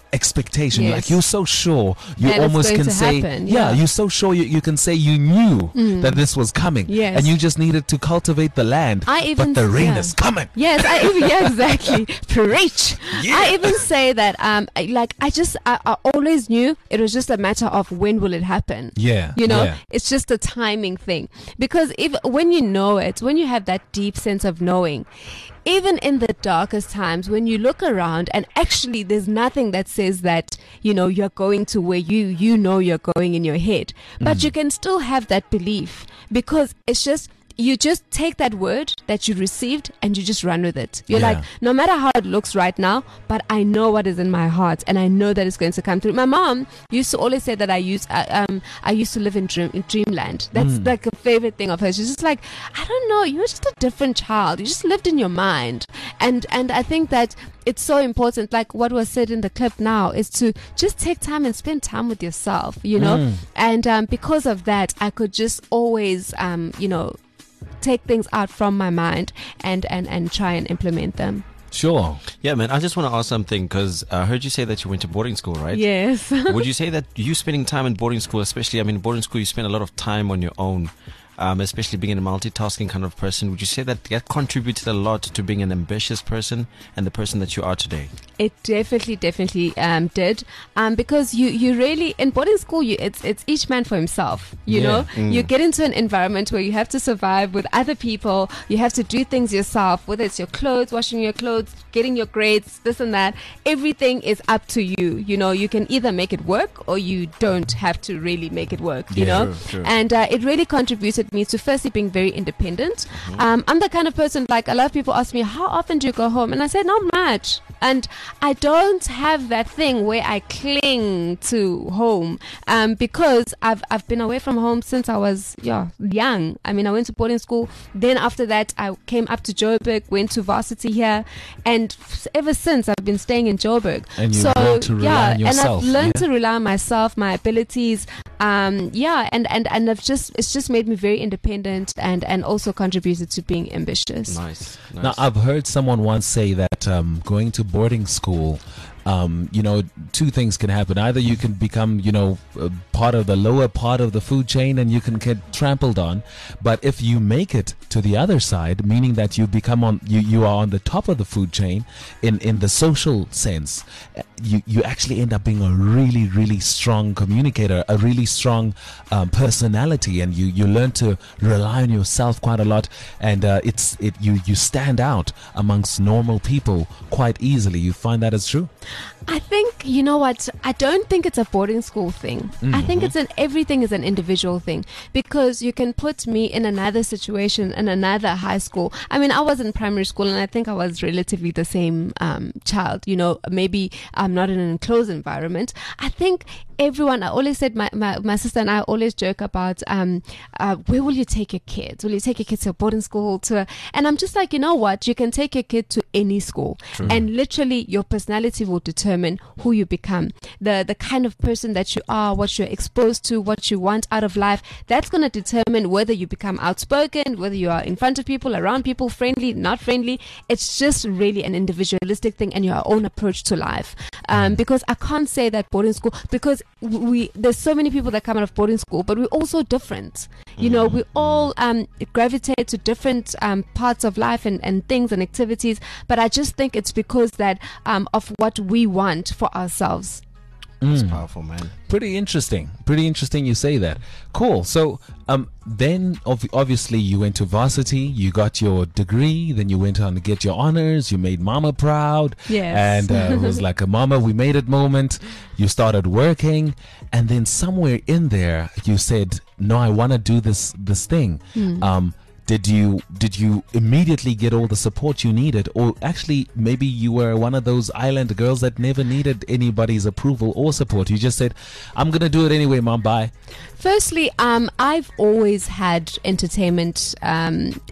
expectation. Yes. Like you're so sure, you That it's almost going can to say, happen, yeah. yeah. you're so sure you, you can say you knew Mm. that this was coming, Yes. and you just needed to cultivate the land. I even but the rain yeah. is coming. Yes, I even yeah exactly. Preach. Yeah. I even say that um I, like I just I, I always knew it was just a matter of when will it happen. Yeah, You know, yeah. it's just a timing thing. Because if when you know it, when you have that deep sense of knowing, even in the darkest times, when you look around and actually there's nothing that says that, you know, you're going to where you, you know you're going in your head, but Mm. you can still have that belief because it's just, you just take that word that you received and you just run with it. You're Yeah. like, no matter how it looks right now, but I know what is in my heart and I know that it's going to come through. My mom used to always say that I used, uh, um, I used to live in, dream, in dreamland. That's Mm. like a favorite thing of hers. She's just like, I don't know, you're just a different child. You just lived in your mind. And, and I think that it's so important, like what was said in the clip now, is to just take time and spend time with yourself, you know? Mm. And um, because of that, I could just always, um, you know, take things out from my mind and, and, and try and implement them. Sure. Yeah, man. I just want to ask something because I heard you say that you went to boarding school, right? Yes. Would you say that you spending time in boarding school, especially, I mean, boarding school, you spend a lot of time on your own, um, especially being a multitasking kind of person. Would you say that that contributed a lot to being an ambitious person and the person that you are today? It definitely, definitely um, did, um, because you, you really in boarding school, you it's it's each man for himself. You Yeah. know, Mm. you get into an environment where you have to survive with other people. You have to do things yourself, whether it's your clothes, washing your clothes, getting your grades, this and that. Everything is up to you. You know, you can either make it work or you don't have to really make it work. You Yeah, know, true, true. and uh, it really contributed me to firstly being very independent. Um, I'm the kind of person, like a lot of people ask me, how often do you go home? And I said, not much. And I don't have that thing where I cling to home, um, because I've I've been away from home since I was yeah young. I mean, I went to boarding school. Then after that, I came up to Joburg, went to varsity here, and f- ever since I've been staying in Joburg. And you've so learned to rely yeah, on yourself, and I've learned yeah? to rely on myself, my abilities. Um, yeah, and and and I've just it's just made me very independent and and also contributed to being ambitious. Nice. Now, I've heard someone once say that um, going to boarding school, um, you know, two things can happen. Either you can become, you know, uh, part of the lower part of the food chain and you can get trampled on. But if you make it to the other side, meaning that you become on, you, you are on the top of the food chain in, in the social sense, uh, you, you actually end up being a really, really strong communicator, a really strong um, personality, and you, you learn to rely on yourself quite a lot. And uh, it's it you, you stand out amongst normal people quite easily. You find that is true? I think, you know what, I don't think it's a boarding school thing. I think Mhm. it's an everything is an individual thing, because you can put me in another situation in another high school. I mean, I was in primary school and I think I was relatively the same um, child, you know, maybe I'm not in an enclosed environment. I think everyone, I always said, my, my, my sister and I always joke about um, uh, where will you take your kids? Will you take your kids to a boarding school? To a, and I'm just like, you know what, you can take your kid to any school. True. And literally your personality will determine who you become, the the kind of person that you are, what you're exposed to, what you want out of life. That's going to determine whether you become outspoken, whether you are in front of people, around people, friendly, not friendly. It's just really an individualistic thing and your own approach to life. Um, because I can't say that boarding school, because we there's so many people that come out of boarding school, but we're all so different. You know, we all um, gravitate to different um, parts of life and, and things and activities. But I just think it's because that um, of what we want for ourselves. It's Mm. powerful, man. Pretty interesting. Pretty interesting you say that. Cool. So um, then ov- obviously you went to varsity, you got your degree, then you went on to get your honors, you made mama proud. Yes. And uh, it was like a mama, we made it moment. You started working, and then somewhere in there you said, no, I want to do this, this thing. Hmm. Um, Did you did you immediately get all the support you needed, or actually maybe you were one of those island girls that never needed anybody's approval or support? You just said, "I'm gonna do it anyway, mom. Bye." Firstly, um, I've always had entertainment um,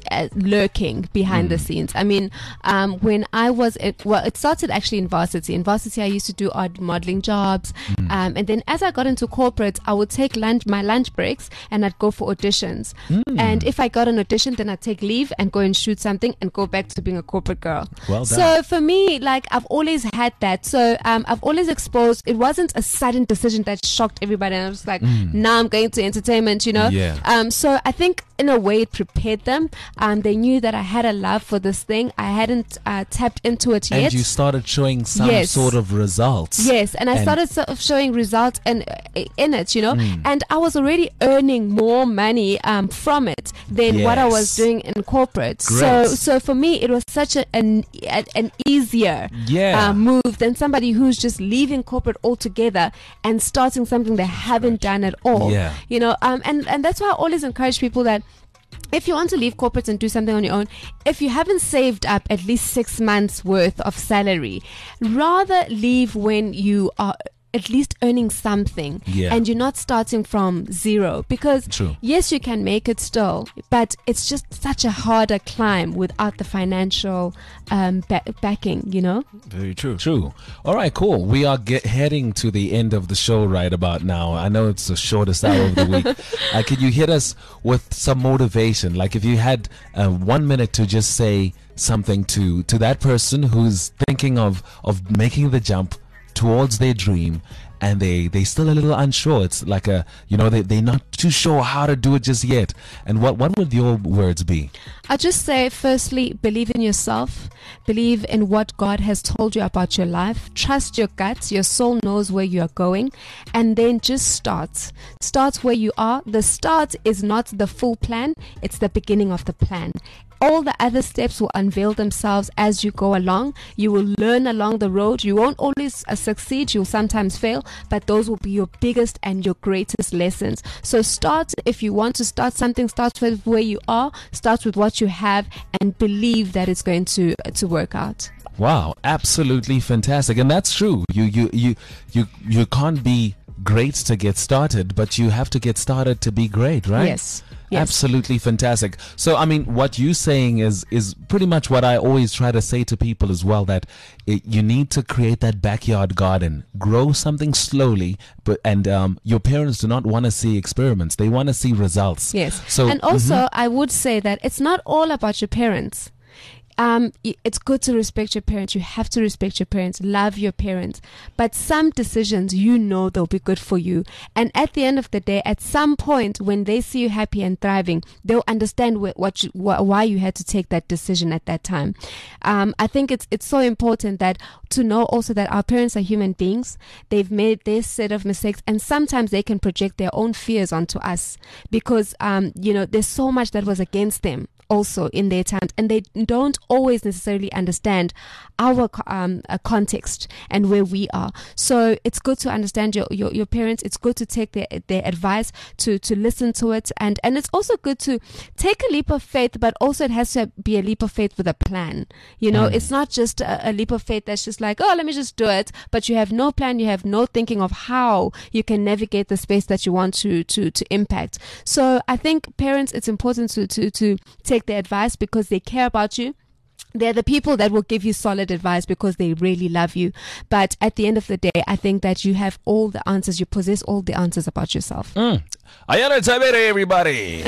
uh, lurking behind Mm. the scenes. I mean, um, when I was at, well, it started actually in varsity. In varsity, I used to do odd modeling jobs. Mm. Um, and then as I got into corporate, I would take lunch, my lunch breaks and I'd go for auditions. Mm. And if I got an audition, then I'd take leave and go and shoot something and go back to being a corporate girl. Well done. So for me, like, I've always had that. So um, I've always exposed, it wasn't a sudden decision that shocked everybody. And I was like, Mm. now I'm going to entertainment, you know? Yeah. Um, so I think in a way it prepared them. Um, they knew that I had a love for this thing. I hadn't uh, tapped into it yet. And you started showing some Yes. sort of results. Yes, and I And- started sort of showing results in in it, you know, Mm. and I was already earning more money um, from it than what I was Yes. doing in corporate. So, Great. so for me, it was such a, an an easier Yeah. uh, move than somebody who's just leaving corporate altogether and starting something they haven't done at all. Yeah. You know, um, and and that's why I always encourage people that, if you want to leave corporate and do something on your own, if you haven't saved up at least six months worth of salary, rather leave when you are at least earning something, Yeah. and you're not starting from zero, because True. yes, you can make it still, but it's just such a harder climb without the financial um, ba- backing, you know. Very true. True. All right, cool. We are get, heading to the end of the show right about now. I know it's the shortest hour of the week. Uh, can you hit us with some motivation? Like, if you had uh, one minute to just say something to to that person who's thinking of of making the jump towards their dream, and they they still a little unsure. It's like a, you know, they, they're not too sure how to do it just yet. And what what would your words be? I just say, firstly, believe in yourself, believe in what God has told you about your life, trust your guts, your soul knows where you are going, and then just start. Start where you are. The start is not the full plan, it's the beginning of the plan. All the other steps will unveil themselves as you go along. You will learn along the road. You won't always uh, succeed. You'll sometimes fail, but those will be your biggest and your greatest lessons. So start, if you want to start something, start with where you are, start with what you have, and believe that it's going to to work out. Wow, absolutely fantastic. And that's true. You you you you you can't be great to get started, but you have to get started to be great, right? Yes. Yes. Absolutely fantastic. So, I mean, what you're saying is is pretty much what I always try to say to people as well, that it, you need to create that backyard garden, grow something slowly, but and um, your parents do not want to see experiments; they want to see results. Yes. So, and also, mhm. I would say that it's not all about your parents. Um, y- it's good to respect your parents. You have to respect your parents, love your parents. But some decisions, you know, they'll be good for you. And at the end of the day, at some point, when they see you happy and thriving, they'll understand wh- what you, wh- why you had to take that decision at that time. Um, I think it's it's so important that to know also that our parents are human beings. They've made their set of mistakes, and sometimes they can project their own fears onto us because um, you know, there's so much that was against them also in their times, and they don't always necessarily understand our um, uh, context and where we are. So it's good to understand your, your, your parents. It's good to take their their advice, to to listen to it, and and it's also good to take a leap of faith, but also it has to be a leap of faith with a plan. You know, Mm. it's not just a, a leap of faith that's just like, oh, let me just do it, but you have no plan, you have no thinking of how you can navigate the space that you want to to to impact. So I think parents, it's important to to to take their advice because they care about you. They're the people that will give you solid advice because they really love you. But at the end of the day, I think that you have all the answers. You possess all the answers about yourself. Mm. Ayana Tabere, everybody.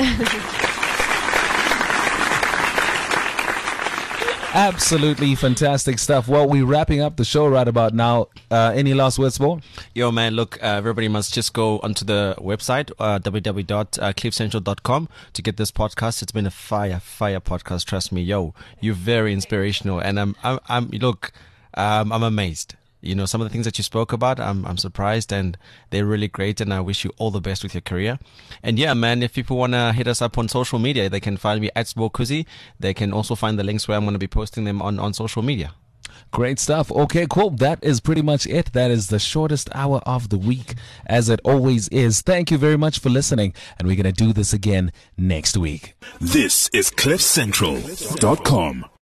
Absolutely fantastic stuff. Well, we're wrapping up the show right about now. Uh, any last words, Paul? Yo, man, look, uh, everybody must just go onto the website, uh, w w w dot cliff central dot com, to get this podcast. It's been a fire, fire podcast. Trust me. Yo, you're very inspirational. And I'm, I'm, I'm look, um, I'm amazed. You know, some of the things that you spoke about, I'm I'm surprised, and they're really great, and I wish you all the best with your career. And yeah, man, if people want to hit us up on social media, they can find me at Sbokuzi. They can also find the links where I'm going to be posting them on, on social media. Great stuff. Okay, cool. That is pretty much it. That is the shortest hour of the week, as it always is. Thank you very much for listening, and we're going to do this again next week. This is cliff central dot com.